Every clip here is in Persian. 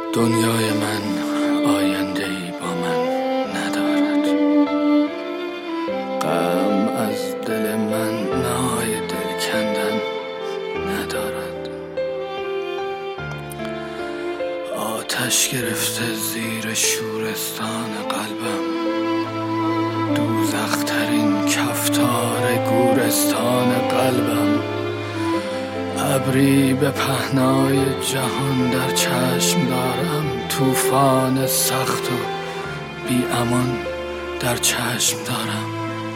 دنیای من آینده‌ای با من ندارد. غم از دل من نای دل کندن ندارد. آتش گرفته زیر شورستان قلبم، دوزخ‌ترین کفتار گورستان قلبم. ابری به پهنای جهان در چشم دارم، طوفان سخت و بی امان در چشم دارم.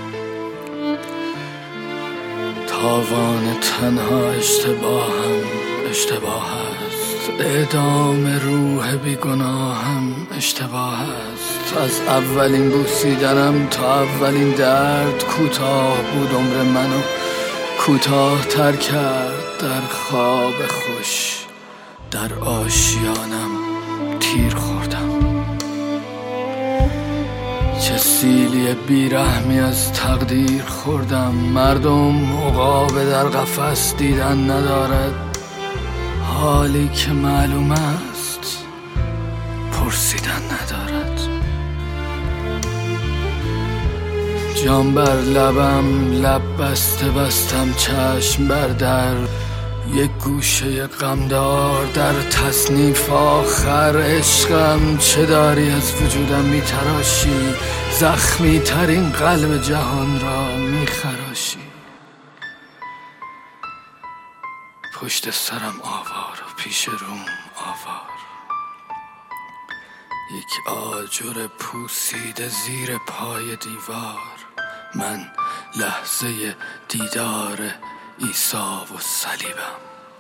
تاوان تنها اشتباه است، اعدام روح بیگناهم اشتباه است. از اولین بوسیدنم تا اولین درد کوتاه بود عمر منو، کوتاه تر کرد در خواب خوش. در آشیانم تیر خوردم. چه سیلی بیرحمی از تقدیر خوردم. مردم عقاب در قفس دیدن ندارد، حالی که معلوم است پرسیدن ندارد. جام بر لبم، لب بسته بستم چشم بر در. یک گوشه غمدار در تصنیف آخر. عشقم چه داری از وجودم میتراشی، زخمی ترین قلب جهان را میخراشی. پشت سرم آوار و پیش روم آوار، یک آجر پوسیده زیر پای دیوار. من لحظه دیدار عیسی و صلیبم،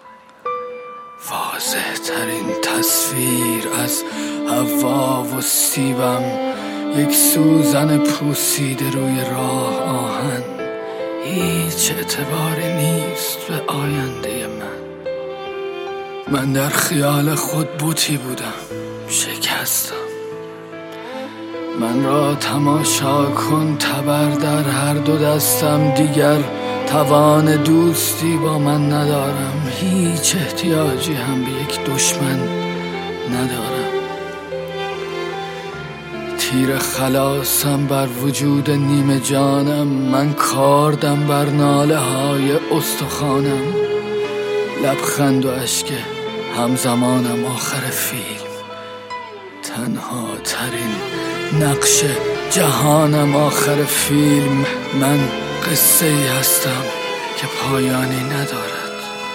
واضح ترین تصویر از حوا و سیبم. یک سوزن پوسیده روی راه آهن، هیچ اعتباری نیست به آینده من در خیال خود بوتی بودم، شکستم. من را تماشا کن، تبر در هر دو دستم. دیگر توان دوستی با من ندارم، هیچ احتیاجی هم به یک دشمن ندارم. تیر خلاصم بر وجود نیمه جانم، من کاردم بر ناله های استخوانم. لبخند و اشک همزمانم آخر فیلم، تنها ترین نقش جهانم آخر فیلم. من قصه ای هستم که پایانی ندارد،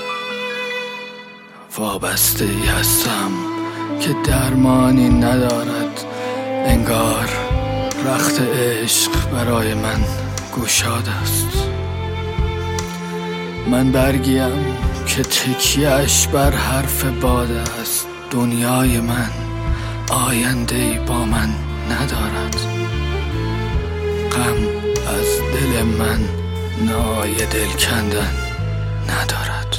وابسته ای هستم که درمانی ندارد. انگار رخت عشق برای من گشاد است. من برگیم که تکیه‌اش بر حرف باد است. دنیای من آینده‌ای با من ندارد. غم از دل من نای دل کندن ندارد.